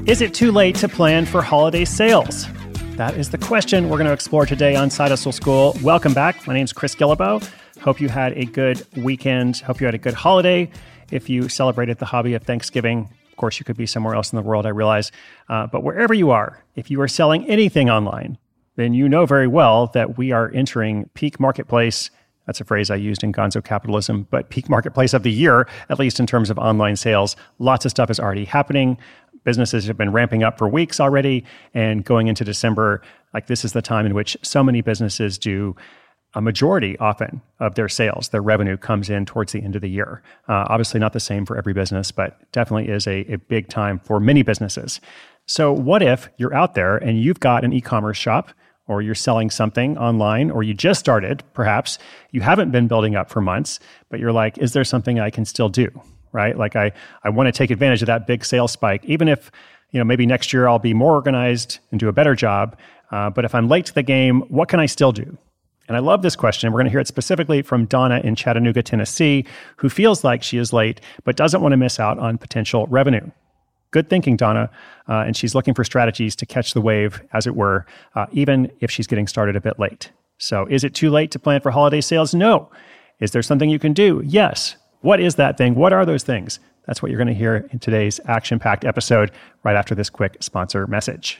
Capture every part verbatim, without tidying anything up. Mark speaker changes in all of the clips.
Speaker 1: Is it too late to plan for holiday sales? That is the question we're going to explore today on Side Hustle School. Welcome back. My name's Chris Guillebeau. Hope you had a good weekend. Hope you had a good holiday. If you celebrated the hobby of Thanksgiving, of course, you could be somewhere else in the world, I realize. Uh, but wherever you are, if you are selling anything online, then you know very well that we are entering peak marketplace. That's a phrase I used in Gonzo Capitalism, but peak marketplace of the year, at least in terms of online sales. Lots of stuff is already happening. Businesses have been ramping up for weeks already, and going into December, like this is the time in which so many businesses do a majority often of their sales. Their revenue comes in towards the end of the year. Uh, obviously not the same for every business, but definitely is a, a big time for many businesses. So what if you're out there and you've got an e-commerce shop, or you're selling something online, or you just started, perhaps, you haven't been building up for months, but you're like, is there something I can still do, right? Like I, I want to take advantage of that big sales spike, even if, you know, maybe next year I'll be more organized and do a better job. Uh, but if I'm late to the game, what can I still do? And I love this question. We're going to hear it specifically from Donna in Chattanooga, Tennessee, who feels like she is late, but doesn't want to miss out on potential revenue. Good thinking, Donna. Uh, and she's looking for strategies to catch the wave, as it were, uh, even if she's getting started a bit late. So is it too late to plan for holiday sales? No. Is there something you can do? Yes. What is that thing? What are those things? That's what you're going to hear in today's action-packed episode right after this quick sponsor message.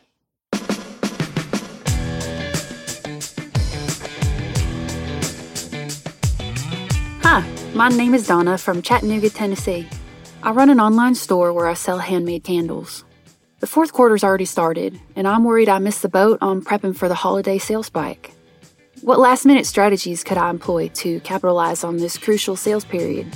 Speaker 2: Hi, my name is Donna from Chattanooga, Tennessee. I run an online store where I sell handmade candles. The fourth quarter's already started, and I'm worried I missed the boat on prepping for the holiday sales spike. What last-minute strategies could I employ to capitalize on this crucial sales period?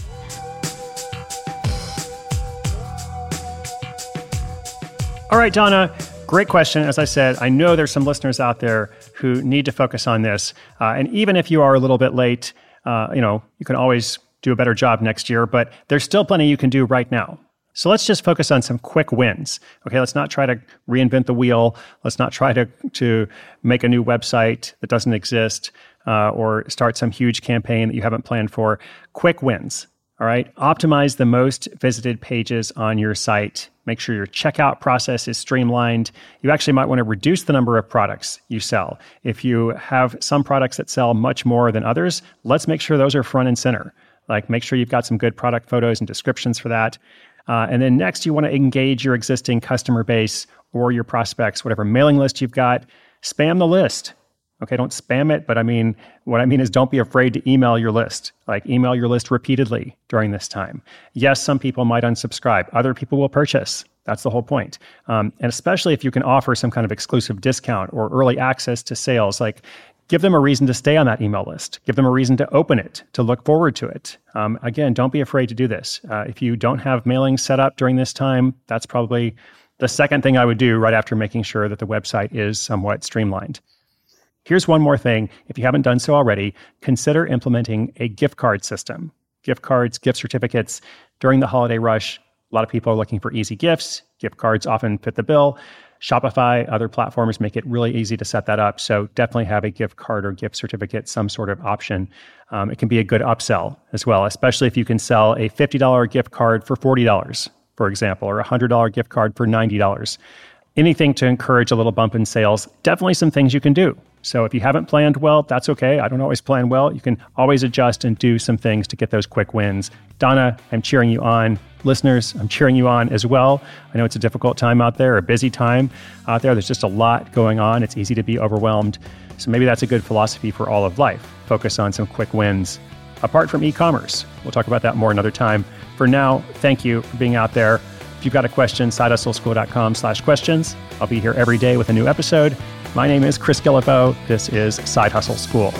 Speaker 1: All right, Donna, great question. As I said, I know there's some listeners out there who need to focus on this. Uh, and even if you are a little bit late, uh, you know, you can always do a better job next year, but there's still plenty you can do right now. So let's just focus on some quick wins. Okay, let's not try to reinvent the wheel. Let's not try to, to make a new website that doesn't exist uh, or start some huge campaign that you haven't planned for. Quick wins, all right? Optimize the most visited pages on your site. Make sure your checkout process is streamlined. You actually might want to reduce the number of products you sell. If you have some products that sell much more than others, let's make sure those are front and center. Like make sure you've got some good product photos and descriptions for that. Uh, and then next, you want to engage your existing customer base or your prospects, whatever mailing list you've got. Spam the list. Okay, don't spam it, but I mean, what I mean is don't be afraid to email your list. Like email your list repeatedly during this time. Yes, some people might unsubscribe. Other people will purchase. That's the whole point. Um, and especially if you can offer some kind of exclusive discount or early access to sales, like give them a reason to stay on that email list. Give them a reason to open it, to look forward to it. Um, again, don't be afraid to do this. Uh, if you don't have mailing set up during this time, that's probably the second thing I would do right after making sure that the website is somewhat streamlined. Here's one more thing. If you haven't done so already, consider implementing a gift card system. Gift cards, gift certificates during the holiday rush. A lot of people are looking for easy gifts. Gift cards often fit the bill. Shopify, other platforms make it really easy to set that up. So definitely have a gift card or gift certificate, some sort of option. Um, it can be a good upsell as well, especially if you can sell a fifty dollars gift card for forty dollars, for example, or a one hundred dollars gift card for ninety dollars. Anything to encourage a little bump in sales, definitely some things you can do. So if you haven't planned well, that's okay. I don't always plan well. You can always adjust and do some things to get those quick wins. Donna, I'm cheering you on. Listeners, I'm cheering you on as well. I know it's a difficult time out there, a busy time out there. There's just a lot going on. It's easy to be overwhelmed. So maybe that's a good philosophy for all of life. Focus on some quick wins. Apart from e-commerce, we'll talk about that more another time. For now, thank you for being out there. If you've got a question, sidehustleschool.com slash questions. I'll be here every day with a new episode. My name is Chris Guillebeau. This is Side Hustle School.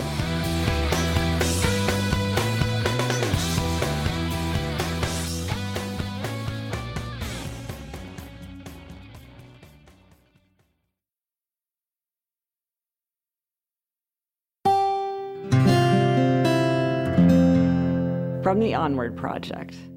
Speaker 3: From the Onward Project.